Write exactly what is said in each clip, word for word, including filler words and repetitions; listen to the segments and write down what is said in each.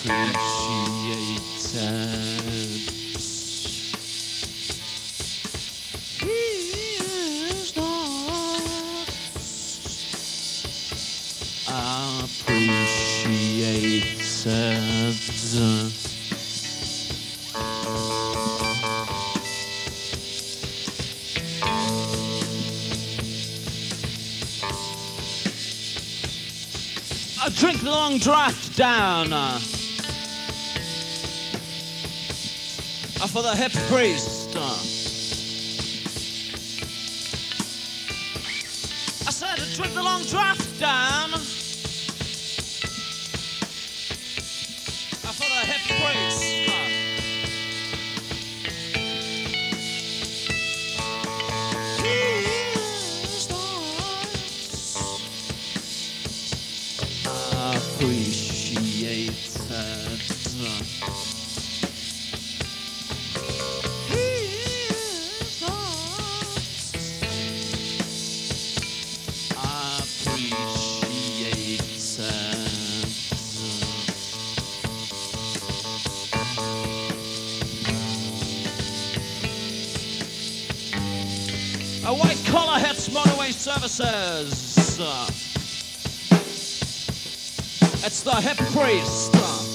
I drink the long draft down uh, for the hip priest. Uh. I said to drink the long draft down uh, for the hip priest. Uh. A white collar hits motorway services. Uh, it's the hip priest.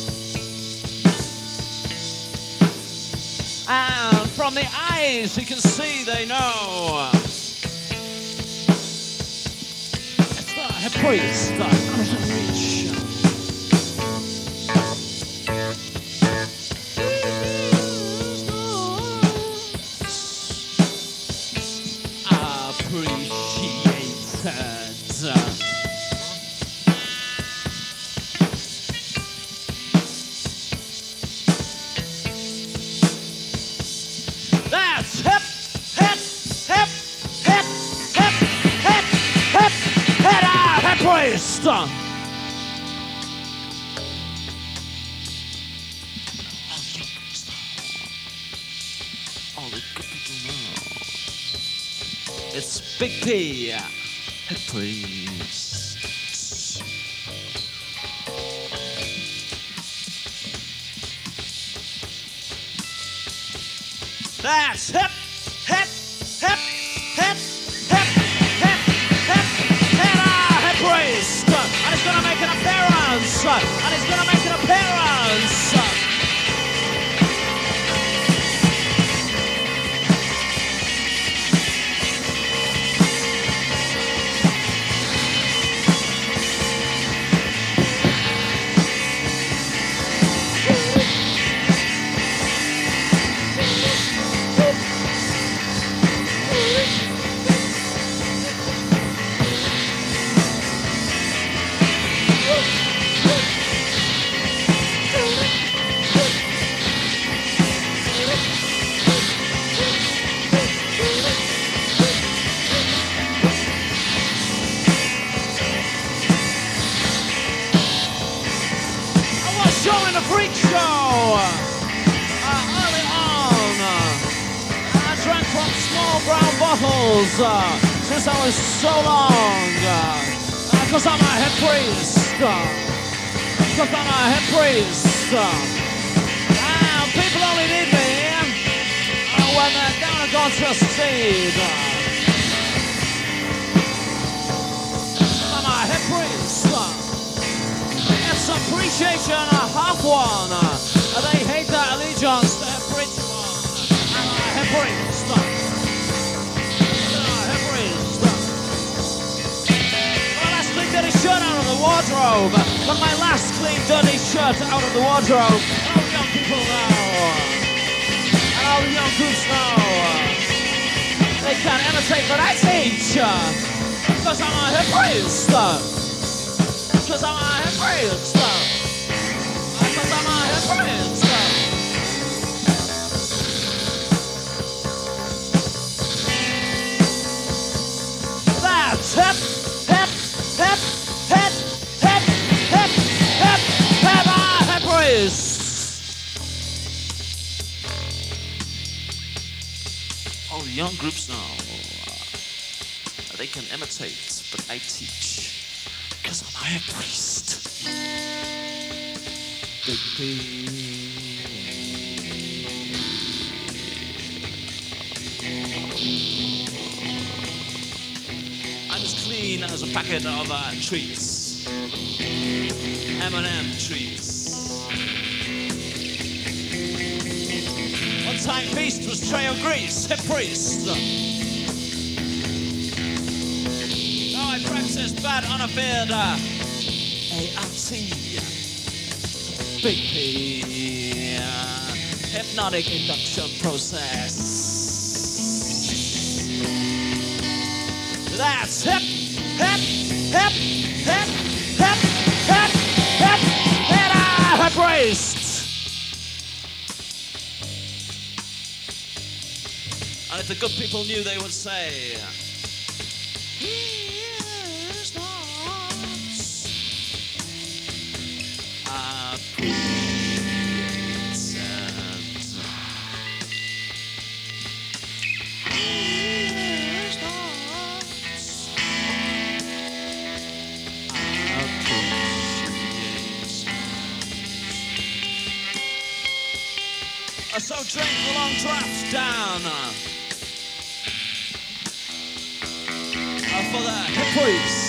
Uh, and from the eyes you can see they know. It's the hip priest. Uh, That's hip, hip, hip, hip, hip, hip, hip, hip, ah, hip priest. All the good people know. It's Big P, hip priest. That's hip, hip, hip, hip, hip, hip, hip, hip, ah, hip priest. And he's gonna make an appearance. And he's gonna make an appearance. Showing a freak show uh, early on. Uh, I drank from small brown bottles uh, since I was so long. Because uh, uh, I'm a hip priest. Because uh, I'm a hip priest. Uh, uh, people only need me uh, when they're down and gone to seed. Uh, I'm a hip priest. Uh, Appreciation, a half one. Uh, they hate that allegiance to hip priest. And a hip priest. And a hip priest. My last clean dirty shirt out of the wardrobe. Got my last clean dirty shirt out of the wardrobe. And all the young people know. And all the young groups know. They can't imitate what I teach. Because I'm a hip priest. Because I'm a hip priest. Because I'm a hip priest. That's hip, hip, hip, hip, hip, hip, hip, hip, ah, hip priest. All the young groups know. Uh, they can imitate, but I teach. Because I'm a hip priest. Big P. I'm as clean as a packet of uh, treats. M and M treats. One time feast was Trey of Greece, hip priest. Now I practice bad unafeared uh, A R T. Big P. Uh, hypnotic induction process. That's hip, hip, hip, hip, hip, hip, hip, and I hip raised. And if the good people knew, they would say, here's thoughts. A pretend. Here's thoughts. A so drink the long drafts down. Uh, for the hip priest.